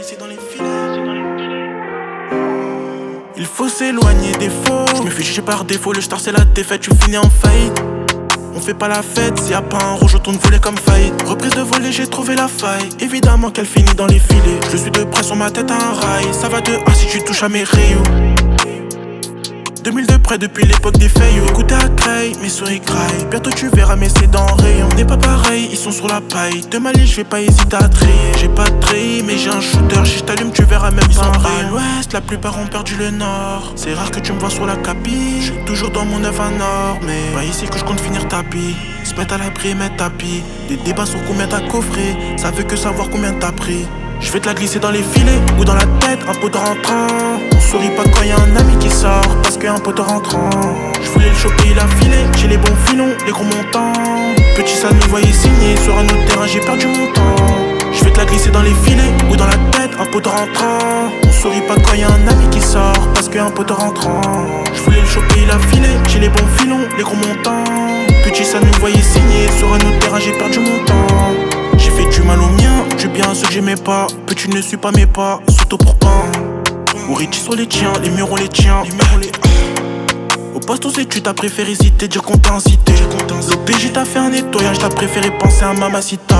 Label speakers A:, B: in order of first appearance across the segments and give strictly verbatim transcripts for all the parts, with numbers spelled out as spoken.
A: glisser dans les filets. Il faut s'éloigner des faux. Je me fais juger par défaut, le star c'est la défaite, tu finis en faillite. On fait pas la fête, s'il y a pas un rouge, je tourne voler comme faillite. Reprise de voler, j'ai trouvé la faille. Évidemment qu'elle finit dans les filets. Je suis de près sur ma tête à un rail. Ça va de A si tu touches à mes rayons. deux mille de près depuis l'époque des feuilles. Écoutez à Creil, mes souris graillent. Bientôt tu verras mes c'est dans rayon. On n'est pas pareil, ils sont sur la paille. De Mali, je vais pas hésiter à trier. J'ai pas de tri, mais j'ai un shooter. Si je t'allume, tu verras même sans rayon. À l'ouest, la plupart ont perdu le nord. C'est rare que tu me vois sur la capille. Je suis toujours dans mon œuf à nord. Mais pas ici que je compte finir tapis. Se mettre à l'abri et mettre tapis. Des débats sur combien t'as coffré. Ça veut que savoir combien t'as pris. Je vais te la glisser dans les filets ou dans la tête, un pot de rentrant. On sourit pas quand y'a un ami qui sort parce qu'il y a un pot de rentrant. Je voulais le choper, il a filé, j'ai les bons filons, les gros montants. Petit ça me voyait signer sur un autre terrain, j'ai perdu mon temps. Je vais te la glisser dans les filets ou dans la tête, un pot de rentrant. On sourit pas quand y'a un ami qui sort parce qu'il y a un pot de rentrant. Je voulais le choper, il a filé, j'ai les bons filons, les gros montants. Petit ça me voyait signer sur un autre terrain, j'ai perdu mon temps. J'ai fait du mal au mien, du bien à ceux que j'aimais pas. Petit ne suis pas mes pas, surtout pour pain. Ou Richie sur les tiens, les murs on les tient. Au poste aux études, t'as préféré citer, dire qu'on t'a incité. L'O P J t'a fait un nettoyage, t'as préféré penser à Mamacita.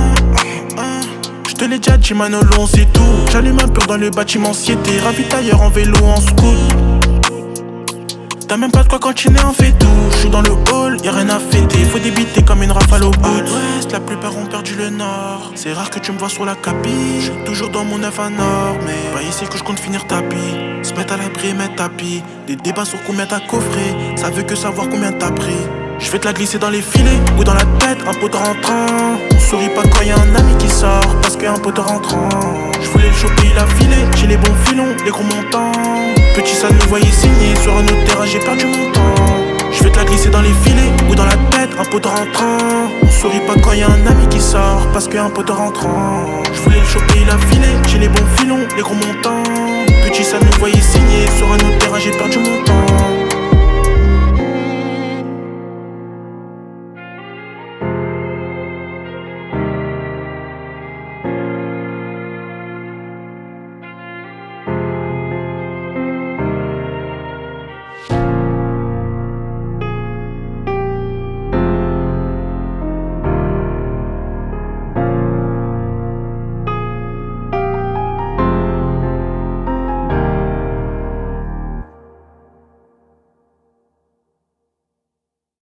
A: Je te l'ai déjà dit, Manolo, c'est tout. J'allume un peu dans le bâtiment siété. Ravitailleur en vélo, en scoot. T'as même pas de quoi continuer, on fait tout. J'suis dans le hall, y'a rien à fêter. Faut débiter comme une rafale au bout. À l'ouest, la plupart ont perdu le nord. C'est rare que tu me vois sur la capille. J'suis toujours dans mon œuf à nord. Mais pas ici que je compte finir tapis. Se mettre à l'abri et mettre tapis. Des débats sur combien t'as coffré. Ça veut que savoir combien t'as pris. Je vais te la glisser dans les filets ou dans la tête, un pot de rentrant. On sourit pas quand y'a un ami qui sort parce qu'il y a un pot de rentrant. Je voulais le choper, il a filé, j'ai les bons filons, les gros montants. Petit ça me voyait signer sur un autre terrain, j'ai perdu mon temps. Je vais te la glisser dans les filets ou dans la tête, un pot de rentrant. On sourit pas quand y'a un ami qui sort parce qu'il y a un pot de rentrant. Je voulais le choper, il a filé, j'ai les bons filons, les gros montants. Petit ça me voyait signer sur un autre terrain, j'ai perdu mon temps.